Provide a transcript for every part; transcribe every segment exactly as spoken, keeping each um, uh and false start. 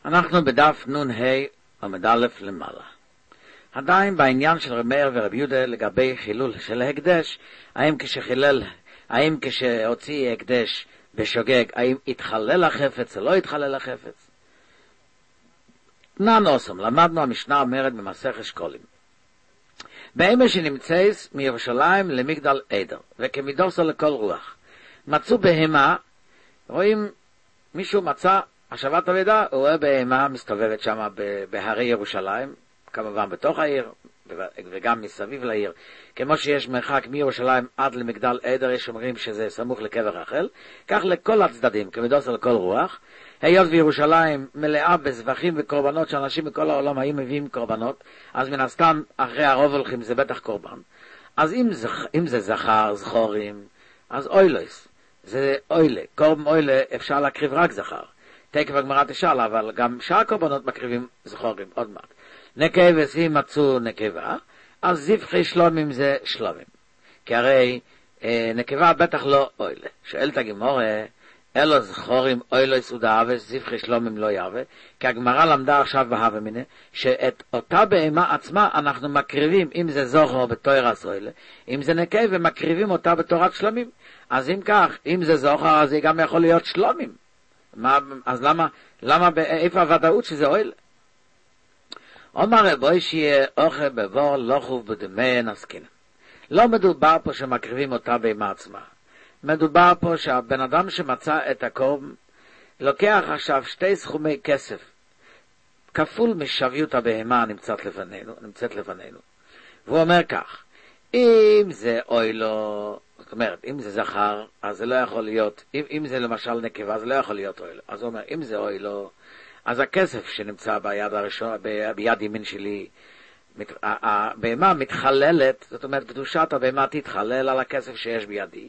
אנחנו בדף נון ה' עמוד א' למעלה. עדיין בעניין של רב מאיר ורב יהודה לגבי חילול של ההקדש, האם כשחילל, האם כשהוציא הקדש בשוגג, האם התחלל החפץ או לא התחלל החפץ? נען אוסם, למדנו המשנה אומרת במסכת שקולים. בהמה שנמצאת מירושלים למגדל עדר, וכמידוסו לכל רוח. מצאו בהמה, רואים מישהו מצא השבת אבדה, הוא רואה בהמה מסתובבת שם בהרי ירושלים, כמובן בתוך העיר וגם מסביב לעיר, כמו שיש מרחק מירושלים עד למגדל עדר, יש אומרים שזה סמוך לקבר רחל, כך לכל הצדדים, כמידוסו לכל רוח. היות וירושלים מלאה בזבחים וקורבנות שאנשים מכל העולם היו מביאים קורבנות, אז מן הסתם אחרי הרוב הולכים זה בטח קורבן. אז אם, זכ, אם זה זכר, זכורים, אז אוילוס, זה אוילה, קורבן אוילה אפשר להקריב רק זכר. תקף הגמרא תשאל, אבל גם שאר קורבנות מקריבים זכורים, עוד מעט. נקבה אם מצאו נקבה, אז זבחי שלומים זה שלומים. כי הרי אה, נקבה בטח לא אוילה. שואלת הגמרא, אלו זכורים אוילו סודה וזבחי שלומים לא יהווה, כי הגמרא למדה עכשיו בהווה מיני, שאת אותה בהמה עצמה אנחנו מקריבים, אם זה זוכר בתורת אוילה, אם זה נקבה ומקריבים אותה בתורת שלומים. אז אם כך, אם זה זוכר, אז זה גם יכול להיות שלומים. מה, אז למה, למה, איפה הוודאות שזה אוילה? אומר בואי שיהיה אוכל בבור לא חוב בדמי נסכין. לא מדובר פה שמקריבים אותה בהמה עצמה. מדובר פה שהבן אדם שמצא את הקורבן לוקח עכשיו שתי סכומי כסף כפול משוויות הבהמה נמצאת לפנינו, נמצאת לפנינו. והוא אומר כך, אם זה אוילו, זאת אומרת, אם זה זכר, אז זה לא יכול להיות, אם, אם זה למשל נקבה, זה לא יכול להיות אוילו. אז הוא אומר, אם זה אוילו, אז הכסף שנמצא ביד הראשון, ב, ביד ימין שלי, מת, הבהמה מתחללת, זאת אומרת, קדושת הבהמה תתחלל על הכסף שיש בידי.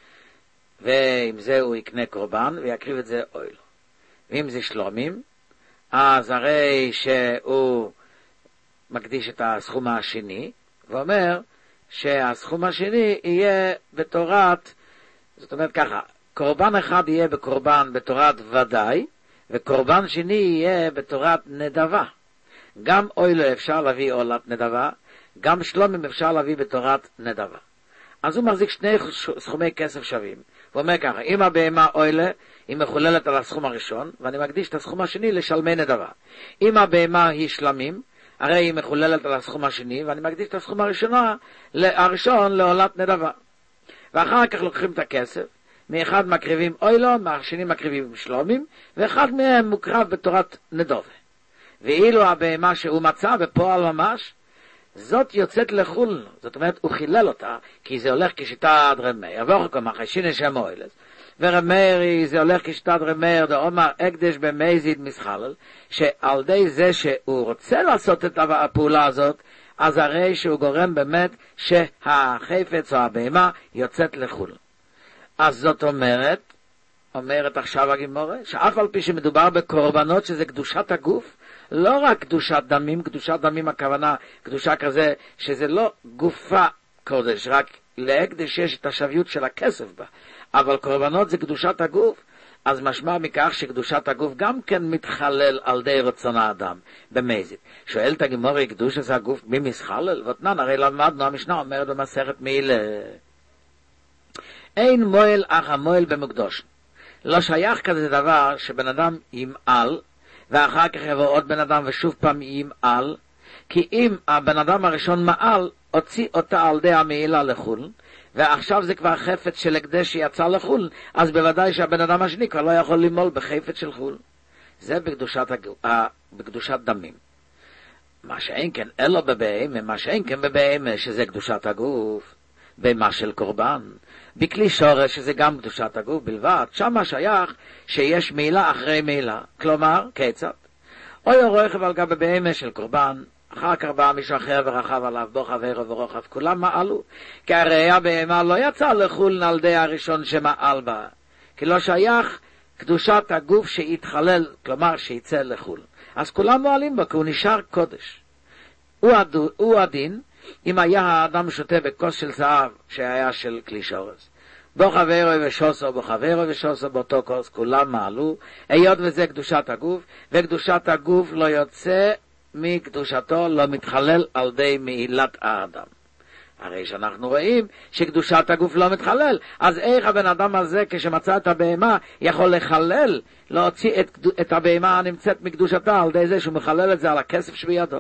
ועם זה הוא יקנה קורבן ויקריב את זה אוילו. ואם זה שלומים, אז הרי שהוא מקדיש את הסכום השני, ואומר שהסכום השני יהיה בתורת, זאת אומרת ככה, קורבן אחד יהיה בקורבן בתורת ודאי, וקורבן שני יהיה בתורת נדבה. גם אוילו אפשר להביא עולת נדבה, גם שלומים אפשר להביא בתורת נדבה. אז הוא מחזיק שני סכומי כסף שווים. הוא אומר ככה, אם הבהמה אוילה, היא מחוללת על הסכום הראשון, ואני מקדיש את הסכום השני לשלמי נדבה. אם הבהמה היא שלמים, הרי היא מחוללת על הסכום השני, ואני מקדיש את הסכום הראשונה, הראשון לעולת נדבה. ואחר כך לוקחים את הכסף, מאחד מקריבים אוילו, מהשני מקריבים שלומים, ואחד מהם מוקרב בתורת נדבה. ואילו הבהמה שהוא מצא בפועל ממש, זאת יוצאת לחול, זאת אומרת, הוא חילל אותה, כי זה הולך כשיטת רב מאיר, ואוכלכם החשיני שם אוילס, ורב מאיר זה הולך כשיטת רב מאיר, דאמר הקדש במזיד מסחלל, שעל די זה שהוא רוצה לעשות את הפעולה הזאת, אז הרי שהוא גורם באמת שהחפץ או הבהמה יוצאת לחול. אז זאת אומרת, אומרת עכשיו הגמרא, שאף על פי שמדובר בקורבנות שזה קדושת הגוף, לא רק קדושת דמים, קדושת דמים הכוונה, קדושה כזה, שזה לא גופה קודש, רק להקדש יש את השוויות של הכסף בה, אבל קורבנות זה קדושת הגוף, אז משמע מכך שקדושת הגוף גם כן מתחלל על די רצון האדם, במזיד. שואלת הגמרא, קדוש הזה הגוף מי מסחלל? ותנן, הרי למדנו, המשנה אומרת במסכת מעילה, אין מועל אך המועל במקדוש. לא שייך כזה דבר שבן אדם ימעל, ואחר כך יבוא עוד בן אדם ושוב פעם ימעל, כי אם הבן אדם הראשון מעל, הוציא אותה על די המעילה לחול, ועכשיו זה כבר חפץ של הקדש שיצא לחול, אז בוודאי שהבן אדם השני כבר לא יכול למול בחפץ של חול. זה בקדושת, הג... בקדושת דמים. מה שאין כן, אלו בבהמה, מה שאין כן בבהמה, שזה קדושת הגוף, במה של קורבן, בכלי שורש, שזה גם קדושת הגוף בלבד, שמה שייך שיש מילה אחרי מילה, כלומר, כיצד? אוי רוחב על גבי בהמה של קורבן, אחר כך בא מישהו אחר ורחב עליו, בו חברו ורוחב, כולם מעלו, כי הרי הבהמה לא יצא לחול על די הראשון שמעל בה, כי לא שייך קדושת הגוף שיתחלל, כלומר שיצא לחול. אז כולם מעלים בו, כי הוא נשאר קודש. הוא, הדו, הוא הדין, אם היה האדם שותה בכוס של זהב שהיה של כלי שורש, בו חברו ושוסו, בו חברו ושוסו באותו כוס, כולם מעלו, היות וזה קדושת הגוף, וקדושת הגוף לא יוצא מקדושתו, לא מתחלל על די מעילת האדם. הרי שאנחנו רואים שקדושת הגוף לא מתחלל, אז איך הבן אדם הזה כשמצא את הבהמה יכול לחלל, להוציא את, את הבהמה הנמצאת מקדושתה על די זה שהוא מחלל את זה על הכסף שבידו.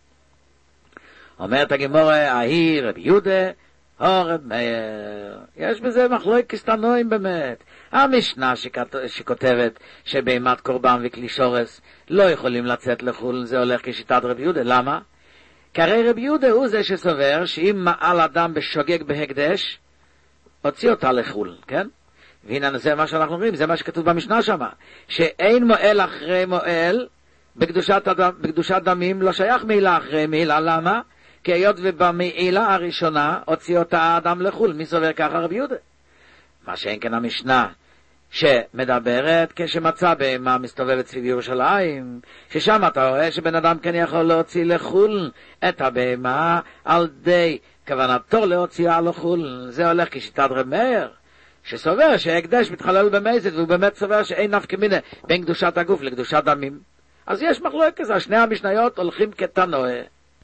אומרת הגמורה, ההיא רב יהודה, או רב מאיר. יש בזה מחלוקת תנועים באמת. המשנה שכת... שכותבת שבהמת קורבן וכלי שורש לא יכולים לצאת לחול, זה הולך כשיטת רב יהודה. למה? כי הרי רב יהודה הוא זה שסובר שאם מעל אדם בשוגג בהקדש, הוציא אותה לחול, כן? והנה זה מה שאנחנו אומרים, זה מה שכתוב במשנה שמה, שאין מועל אחרי מועל, בקדושת, הדם, בקדושת דמים לא שייך מעילה אחרי מעילה. למה? כי היות ובמעילה הראשונה הוציא אותה האדם לחול. מי סובר ככה? רב יהודה. מה שאין כן המשנה שמדברת כשמצא בהמה מסתובבת סביב ירושלים, ששם אתה רואה שבן אדם כן יכול להוציא לחול את הבהמה על די כוונתו להוציאה לחול. זה הולך כשיטת רב מאיר, שסובר שהקדש מתחלל במזיד, והוא באמת סובר שאין נפקא מינה בין קדושת הגוף לקדושת דמים. אז יש מחלוקת כזה, שני המשניות הולכים כתנועה.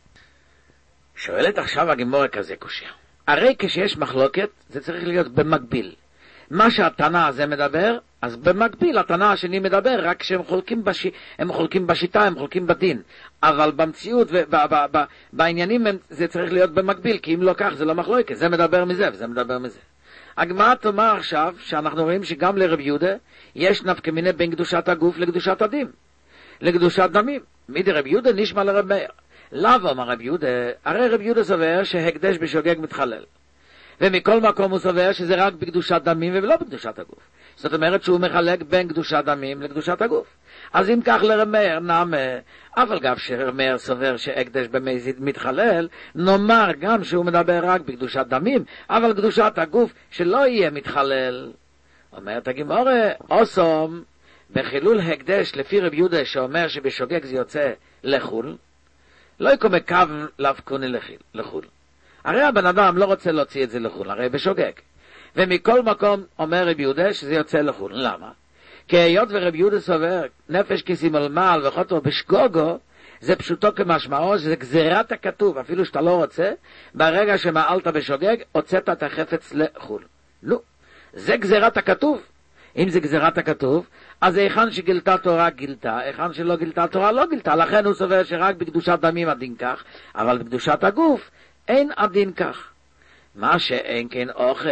שואלת עכשיו הגמורה כזה קושיה, הרי כשיש מחלוקת זה צריך להיות במקביל. מה שהתנא הזה מדבר, אז במקביל התנא השני מדבר, רק שהם חולקים, בש... הם חולקים בשיטה, הם חולקים בדין. אבל במציאות ובעניינים זה צריך להיות במקביל, כי אם לא כך זה לא מחלוקת, זה מדבר מזה וזה מדבר מזה. הגמרא תאמר עכשיו שאנחנו רואים שגם לרב יהודה יש נפקא מינה בין קדושת הגוף לקדושת הדים, לקדושת דמים. מדי רב יהודה נשמע לרב מאיר. לאו אמר רב יהודה, הרי רב יהודה סובר שהקדש בשוגג מתחלל, ומכל מקום הוא סובר שזה רק בקדושת דמים ולא בקדושת הגוף. זאת אומרת שהוא מחלק בין קדושת דמים לקדושת הגוף. אז אם כך לרב מאיר נאמר, אבל גם שרב מאיר סובר שהקדש במזיד מתחלל, נאמר גם שהוא מדבר רק בקדושת דמים, אבל קדושת הגוף שלא יהיה מתחלל. אומרת הגמורה, אוסום בחילול הקדש לפי רב יהודה שאומר שבשוגג זה יוצא לחול, לא יקום קו להפקוני לחול. הרי הבן אדם לא רוצה להוציא את זה לחול, הרי בשוגג. ומכל מקום אומר רב יהודה שזה יוצא לחול. למה? כי היות ורב יהודה סובר נפש כסימלמל וחוטו בשגוגו, זה פשוטו כמשמעו, שזה גזירת הכתוב, אפילו שאתה לא רוצה, ברגע שמעלת בשוגג, הוצאת את החפץ לחול. לא, זה גזירת הכתוב. אם זה גזירת הכתוב, אז היכן שגילתה תורה גילתה, היכן שלא גילתה תורה לא גילתה. לכן הוא סובר שרק בקדושת דמים הדין כך, אבל בקדושת הגוף אין הדין כך. מה שאין כן אוכל,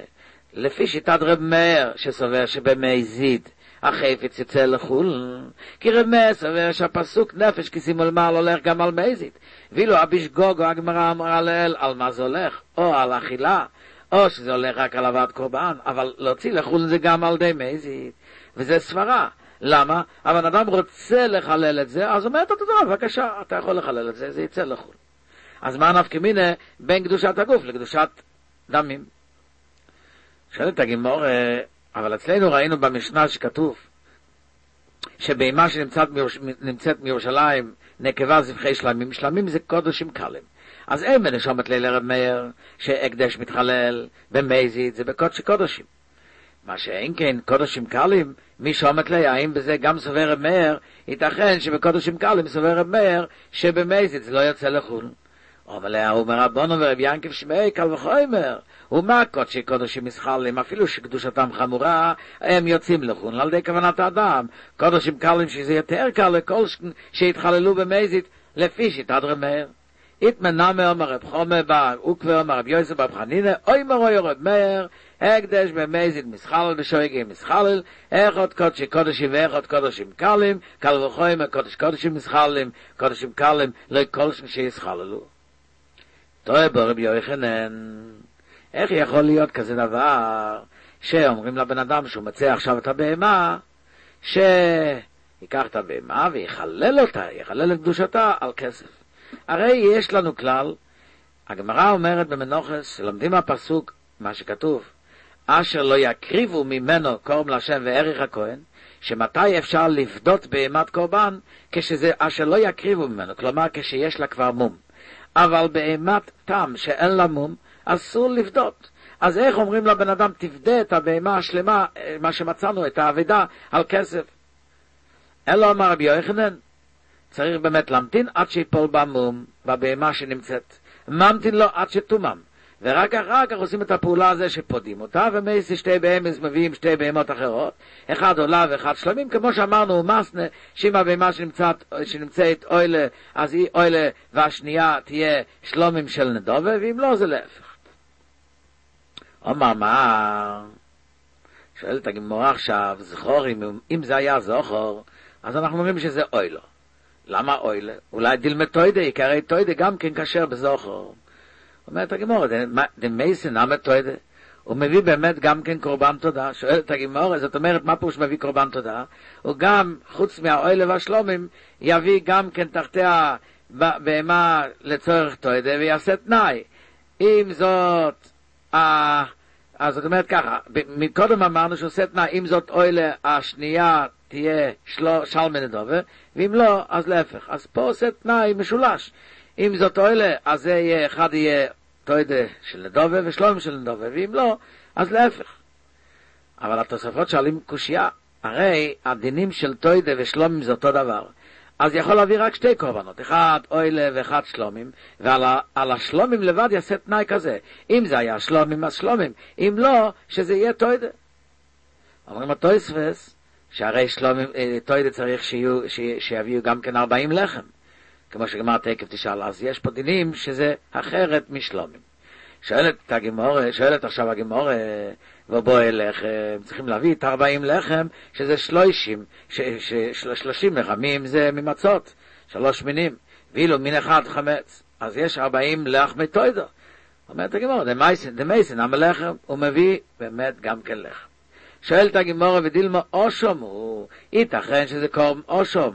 לפי שיטת רב מאיר שסובר שבמזיד החפץ יצא לחול, כי רב מאיר סובר שהפסוק נפש כסימלמל הולך גם על מזיד, ואילו הבשגוגו הגמרא אמרה לאל על מה זה הולך, או על אכילה, או שזה הולך רק על הבאת קורבן, אבל להוציא לחול זה גם על די מזיד, וזה סברה. למה? הבן אדם רוצה לחלל את זה, אז אומרת אותו דבר, בבקשה, אתה יכול לחלל את זה, זה יצא לחול. אז מה נפקא מינה בין קדושת הגוף לקדושת דמים? שואלת הגמרא, אבל אצלנו ראינו במשנה שכתוב שבהמה שנמצאת מירושלים נקבה זבחי שלמים, שלמים זה קודשים קלים. אז אין בנשומת ליל רב מאיר שהקדש מתחלל במזיד, זה בקודשי קודשים. מה שאין כן קודשים קלים, מי שומת לי, האם בזה גם סובר רב מאיר, ייתכן שבקודשים קלים סובר רב מאיר שבמזיד זה לא יוצא לחול. אבל הוא אומר רבנו ורב ינקב שמעי קל וחומר, ומה קודשי קודשים מסחלים, אפילו שקדושתם חמורה, הם יוצאים לחול על די כוונת האדם. קודשים קלים שזה יותר קל לכל שהתחללו במזיד, לפי שיטת רב מאיר. התמנע אומר רב חומר בר, וכבר אומר רב יוסף בר חנינא, אוי מרוי רב מאיר, הקדש במזיד מסחלל בשוגג מסחלל, אחד קודשי קודשים ואחד קודשים קלים, קל וחומר קודש קודשים מסחלים, קודשים קלים, לא כל שיסחללו. טועה בו רבי יוחנן, איך יכול להיות כזה דבר שאומרים לבן אדם שהוא מצא עכשיו את הבהמה, שיקח את הבהמה ויחלל אותה, יחלל את קדושתה על כסף. הרי יש לנו כלל, הגמרא אומרת במנוחס, לומדים מהפסוק מה שכתוב, אשר לא יקריבו ממנו קורם להשם וערך הכהן, שמתי אפשר לפדות בהמת קורבן, כשזה אשר לא יקריבו ממנו, כלומר כשיש לה כבר מום. אבל בהמת תם שאין לה מום, אסור לפדות. אז איך אומרים לבן אדם, תפדה את הבהמה השלמה, מה שמצאנו, את האבדה, על כסף? אלא אמר רבי יוחנן, צריך באמת להמתין עד שיפול במום, בבהמה שנמצאת. ממתין לו עד שתומם. ורק אחר כך עושים את הפעולה הזה שפודים אותה, ומייסי שתי בהמות מביאים שתי בהמות אחרות, אחד עולה ואחד שלמים, כמו שאמרנו, מסנה, שאם הבהמה שנמצאת, שנמצאת אוילה, אז היא אוילה, והשנייה תהיה שלומים של נדובה, ואם לא זה להפך. אומר מה? שואלת הגמרא עכשיו, זכורים, אם זה היה זוכר, אז אנחנו אומרים שזה אוילו. למה אוילה? אולי דילמה תוידה, עיקרי תוידה גם כן כשר בזוכר. אומרת הגמרא, דמייסי נמה תוידה, הוא מביא באמת גם כן קורבן תודה. שואלת הגמרא, זאת אומרת, מה פירוש מביא קורבן תודה? הוא גם, חוץ מהאוילה והשלומים, יביא גם כן תחתיה בהמה לצורך תוידה, ויעשה תנאי. אם זאת, אה, אז זאת אומרת ככה, מקודם אמרנו שהוא עושה תנאי, אם זאת אוילה השנייה תהיה שלו, שלמה נדובה, ואם לא, אז להפך. אז פה עושה תנאי משולש. אם זאת אוילה, אז זה יהיה, אחד יהיה תוידה של נדובה ושלום של נדובה, ואם לא, אז להפך. אבל התוספות שואלים קושיה, הרי הדינים של תוידה ושלומים זה אותו דבר. אז יכול להביא רק שתי קורבנות, אחד אוילה ואחד שלומים, ועל ה, על השלומים לבד יעשה תנאי כזה. אם זה היה שלומים, אז שלומים. אם לא, שזה יהיה תוידה. אומרים התוספות, שהרי שלומים, תוידה צריך שיהיו, שיביאו גם כן ארבעים לחם. כמו שגמר תקף תשאל, אז יש פה דינים שזה אחרת משלומים. שואלת הגמורה, שואלת עכשיו הגמורה, ובוא אלך, הם צריכים להביא את ארבעים לחם, שזה שלושים, שלושים לחמים זה ממצות, שלוש מינים, ואילו מין אחד חמץ, אז יש ארבעים לחמי תוידו. אומרת הגמורה, דמייסן, למה לחם? הוא מביא באמת גם כן לחם. שואלת הגמורה, ודילמה אושום, הוא ייתכן שזה קורם אושום,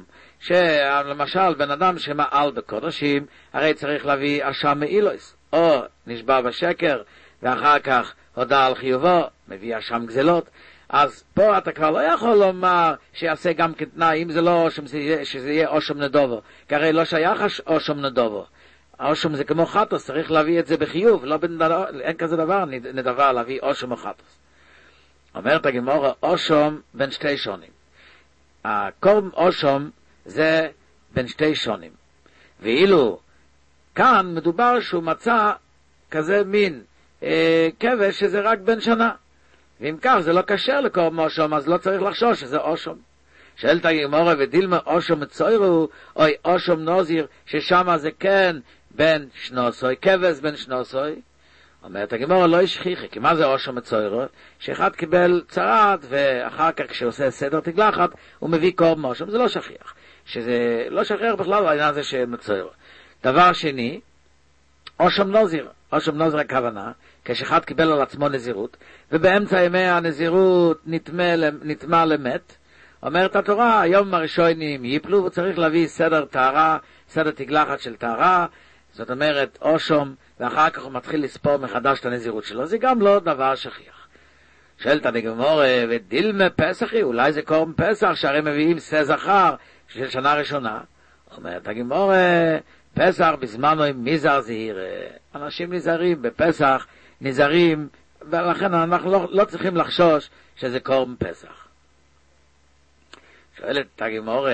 שלמשל בן אדם שמעל בקודשים, הרי צריך להביא אשם מאילוס, או נשבע בשקר, ואחר כך הודע על חיובו, מביא אשם גזלות. אז פה אתה כבר לא יכול לומר שיעשה גם כתנאי, אם זה לא אושם, שזה יהיה אושם נדובו, כי הרי לא שייך אושם נדובו. אושם זה כמו חטוס, צריך להביא את זה בחיוב, לא בנדבר, אין כזה דבר, נדבר להביא אושם או חטוס. אומרת הגמורה, אושם בין שתי שונים. הקורם אושם זה בין שתי שונים. ואילו כאן מדובר שהוא מצא כזה מין אה, כבש שזה רק בין שנה. ואם כך זה לא קשר לקורם אושם, אז לא צריך לחשוש שזה אושם. שאלת הגמורה, ודילמה אושם מצוירו, אוי אושם נוזיר, ששם זה כן בין שנוסוי, כבש בין שנוסוי. אומרת הגמורה, לא ישכיחי, כי מה זה אושם מצוירו? שאחד קיבל צרת, ואחר כך כשעושה סדר תגלחת, הוא מביא קורם אושם, זה לא שכיח. שזה לא שכיח בכלל בעניין הזה שמצוירו. דבר שני, אושם נוזיר, אושם נוזיר הכוונה, כשאחד קיבל על עצמו נזירות, ובאמצע ימי הנזירות נטמא, נטמא למת, אומרת התורה, היום הראשונים ייפלו, וצריך להביא סדר טהרה, סדר תגלחת של טהרה, זאת אומרת אושם, ואחר כך הוא מתחיל לספור מחדש את הנזירות שלו, זה גם לא דבר שכיח. שואלת הגמורה, ודילמה פסחי, אולי זה קורם פסח, שהרי מביאים שא זכר של שנה ראשונה. אומרת הגמורה, פסח בזמנו עם מיזר זהיר, אנשים נזהרים בפסח, נזהרים, ולכן אנחנו לא, לא צריכים לחשוש שזה קורם פסח. שואלת הגמורה,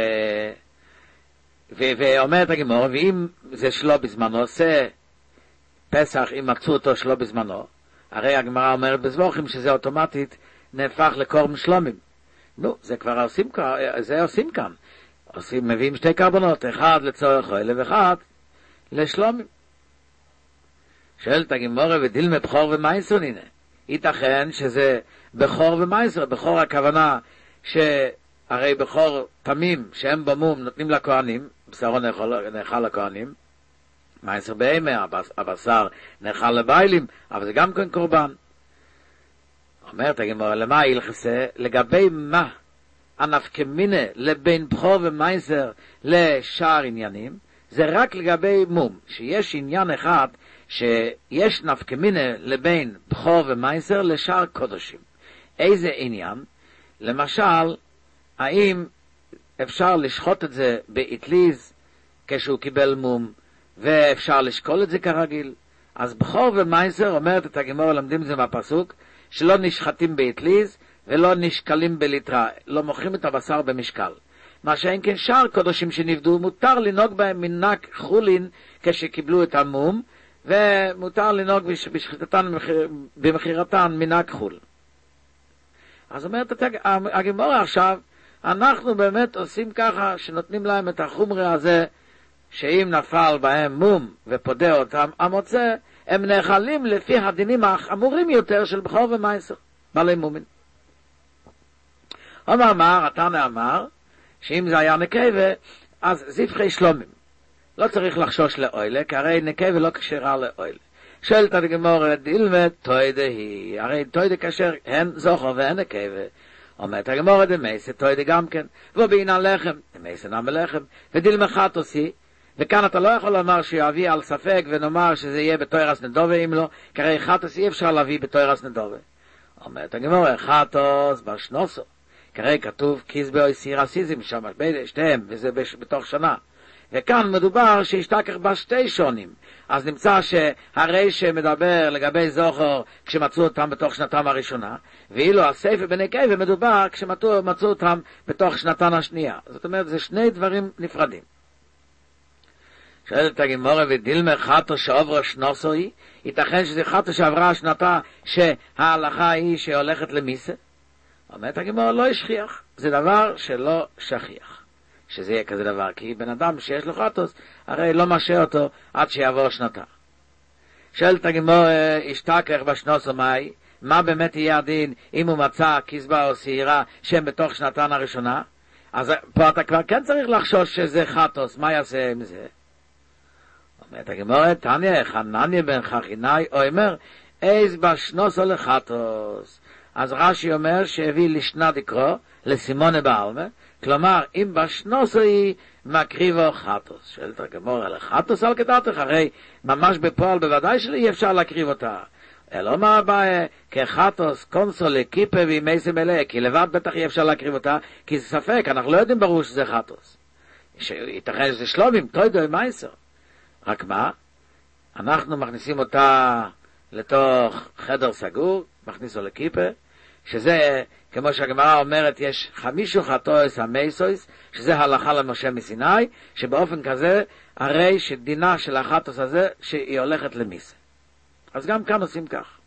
ואומרת הגמורה, ואם זה שלא בזמנו, עושה פסח אם מצאו אותו שלא בזמנו, הרי הגמרא אומרת בזבוכים שזה אוטומטית נהפך לקורם שלומים. נו, זה כבר עושים, זה עושים כאן. עושים, מביאים שתי קרבנות, אחד לצורך אוהלה ואחד לשלומים. שואלת הגמרא, ודילמה בכור ומייסר, הנה. ייתכן שזה בכור ומייסר, בכור הכוונה שהרי בכור תמים שהם במום נותנים לכהנים, בשרו נאכל, נאכל לכהנים, מייסר בהמה, הבשר נאכל לביילים, אבל זה גם כן קורבן. אומרת הגמרא, למה ילחסה? לגבי מה הנפקמינה לבין בכור ומייסר לשאר עניינים, זה רק לגבי מום, שיש עניין אחד שיש נפקמינה לבין בכור ומייסר לשאר קודשים. איזה עניין? למשל, האם אפשר לשחוט את זה באטליז כשהוא קיבל מום, ואפשר לשקול את זה כרגיל? אז בכור ומייסר, אומרת את הגמרא, למדים את זה מהפסוק, שלא נשחטים באטליז, ולא נשקלים בליטרה, לא מוכרים את הבשר במשקל. מה שאין כן שאר קודשים שנפדו, מותר לנהוג בהם מנק חולין כשקיבלו את המום, ומותר לנהוג בשחיטתן במחירתן מנק חול. אז אומרת הגמרא עכשיו, אנחנו באמת עושים ככה, שנותנים להם את החומרי הזה, שאם נפל בהם מום ופודה אותם המוצא, הם נאכלים לפי הדינים החמורים יותר של בכור ומייסר, בעלי מומין. אומר מה, התנא אמר, שאם זה היה נקבה, אז זבחי שלומים. לא צריך לחשוש לאוילה, כי הרי נקבה לא כשרה לאוילה. שואלת הגמרא, דילמה תוידה היא, הרי תוידה כאשר הן זוכר והן נקבה. אומרת הגמרא, דמייסה תוידה גם כן, ובעינן לחם, דמייסה נם לחם, ודילמה חטוס היא, וכאן אתה לא יכול לומר שיביא על ספק ונאמר שזה יהיה בתוירס נדובה אם לא, כי הרי חטוס אי אפשר להביא בתוירס נדובה. אומרת הגמרא, חטוס בשנוסו. כרגע כתוב קיזבו סירה סיזים שם, שתיהם, וזה בתוך שנה. וכאן מדובר שהשתכח בה שתי שונים. אז נמצא שהרי שמדבר לגבי זוכר כשמצאו אותם בתוך שנתם הראשונה, ואילו הספר בנקבה מדובר כשמצאו אותם בתוך שנתן השנייה. זאת אומרת, זה שני דברים נפרדים. שואלת הגמרא, ודילמה חטו שעוברה שנוסו היא, ייתכן שזה חטו שעברה השנתה שההלכה היא שהולכת למיסה? אומרת הגמרא, לא ישכיח, זה דבר שלא שכיח, שזה יהיה כזה דבר, כי בן אדם שיש לו חטוס, הרי לא משה אותו עד שיעבור שנתה. שואלת הגמרא, השתכח בשנוסו מאי, מה באמת יהיה הדין אם הוא מצא קיזבא או שעירה שהם בתוך שנתן הראשונה? אז פה אתה כבר כן צריך לחשוש שזה חטוס, מה יעשה עם זה? אומרת הגמרא, תניא, חנניה בן חכינאי, או אומר, איז בשנוסו לחטוס. אז רש"י אומר שהביא לשנה דקרו, לסימונה בעלמא, כלומר, אם בשנוסו היא מקריבו חטוס. שואלת הגמרא, לחטוס על כדתך, הרי ממש בפועל בוודאי שאי אפשר להקריב אותה. אלא מה הבעיה, כחטוס קונסול לקיפה וימי מלא, כי לבד בטח אי אפשר להקריב אותה, כי זה ספק, אנחנו לא יודעים ברור שזה חטוס. ייתכן שזה שלומים, תוידו ומייסר. רק מה? אנחנו מכניסים אותה לתוך חדר סגור, מכניסו לקיפה, שזה, כמו שהגמרא אומרת, יש חמישו חטוס המייסויס, שזה הלכה למשה מסיני, שבאופן כזה, הרי שדינה של החטוס הזה, שהיא הולכת למיסה. אז גם כאן עושים כך.